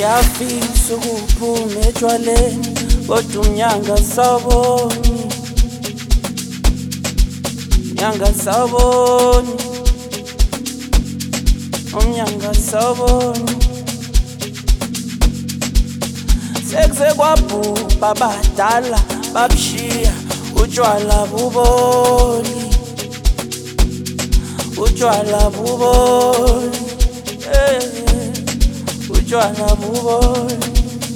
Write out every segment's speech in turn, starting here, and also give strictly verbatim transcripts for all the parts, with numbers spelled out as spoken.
Siyafisa ukuphuma etshwaleni kodwa umnyanga sawuboni, umnyanga sawuboni, umnyanga sawuboni. Sekuze kwabhubha abadala babushiya utshwala buboli, utshwala buboli, eh, utshwala buboli.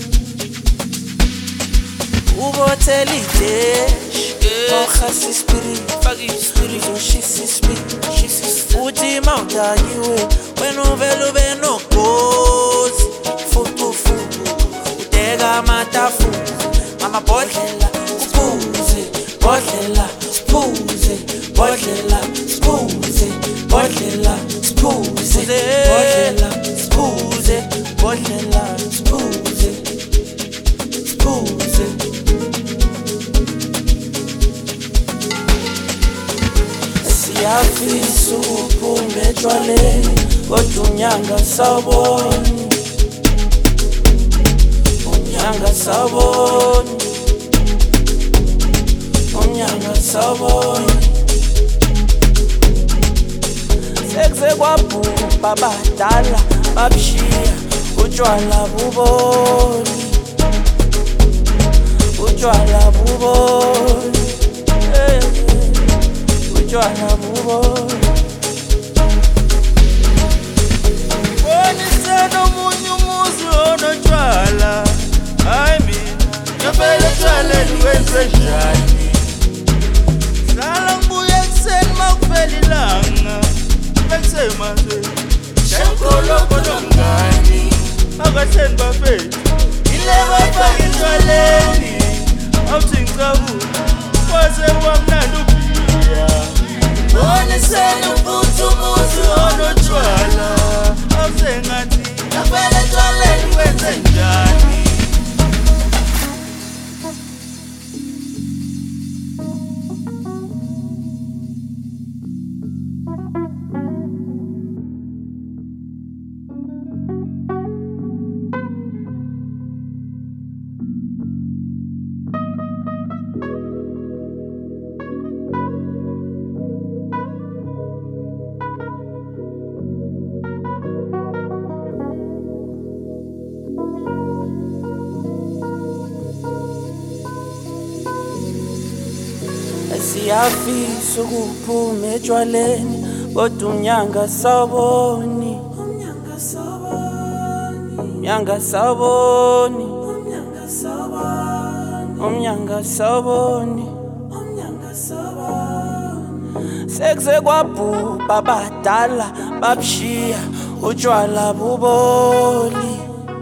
Ubothela ideshi okhasa ispirit, faka ispirit uzoshisa ispirit, uthi mawudakiwe wena uvele ube nogozi, fuku fuku udeka amatafula amabhodlela uphuze, bodlela siphuze, bodlela siphuze, bodlela siphuze, bodlela siphuze, bodlela siphuze, siphuze. Siyafisa ukuphuma etshwaleni kodwa umnyanga sawuboni, umnyanga sawuboni, umnyanga sawuboni. Sekuze kwabhubha abadala babushiya utshwala buboli, utshwala buboli, eh, utshwala buboli. Bonisana omunye umuzi onotshwala, hayi mina ngempela etshwaleni wenze njani? Hlala ngibuye ekuseni makuvela ilanga, bekusemazweni shemkoloko nomngani akahleni bafethu ile bayifake etshwaleni, awuthi ngicabula kwaze kwamnandi ubhiya. Bonisana futhi umuzi onotshwala, awusengathi ngempela etshwaleni wenze njani? Siyafisa ukuphuma etshwaleni kodwa umnyanga sawuboni, umnyanga sawuboni, umnyanga sawuboni, umnyanga sawuboni, umnyanga sawuboni, umnyanga sawuboni. Sekuze kwabhubha abadala babushiya utshwala buboli,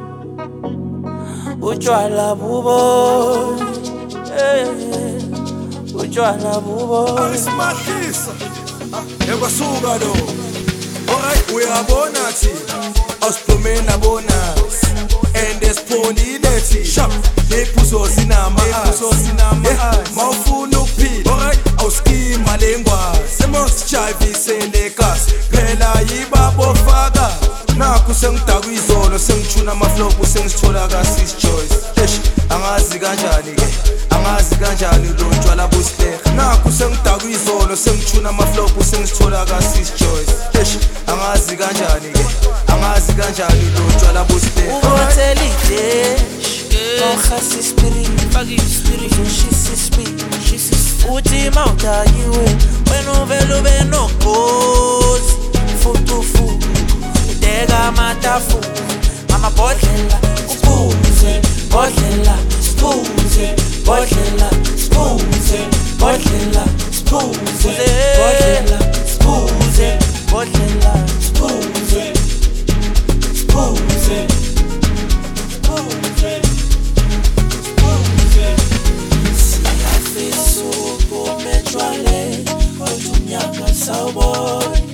utshwala buboli, eh, utshwala buboli. Ayisimahlisa ekwasuka lo. Alright, uyabona thina awusiphumena bonus and esipholile thi sharp lephuzo sinama ephuzo sinama mawufuna ukuphila. Alright, awuskima lengwazi semosijayisele kasi phela yibabo faka nakho sengidakwa izolo sengithuna amaflow sengisithola kaSis Joyce. Eish angazi kanjani ke angazi kanjani lo ntshwala busleha nakho sengidakwa izolo sengithuna amaflow sengisithola kaSis Joyce. Eish angazi kanjani ke angazi kanjani lo ntshwala busleha. Ubothela ideshi okhasa ispirit, faka ispirit uzoshisa ispirit, uthi mawudakiwe wena uvele ube nogozi, fuku fuku udeka amatafula amabhodlela uphuze, bodlela siphuze, bodlela siphuze, bodlela siphuze, bodlela siphuze, bodlela siphuze, siphuze, siphuze, siphuze. Siyafisa ukuphuma etshwaleni kodwa umnyanga sawuboni,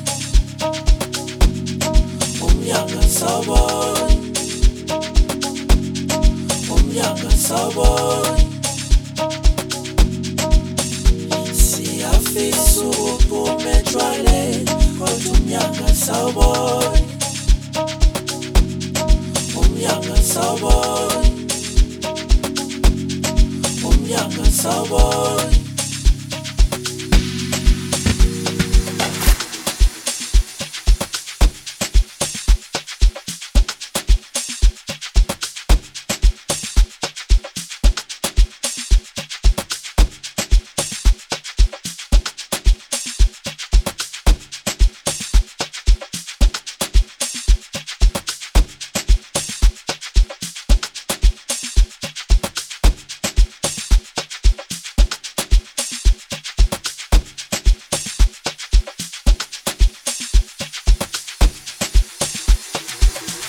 umnyanga sawuboni, umnyanga sawuboni. Siyafisa umnyaka sawubona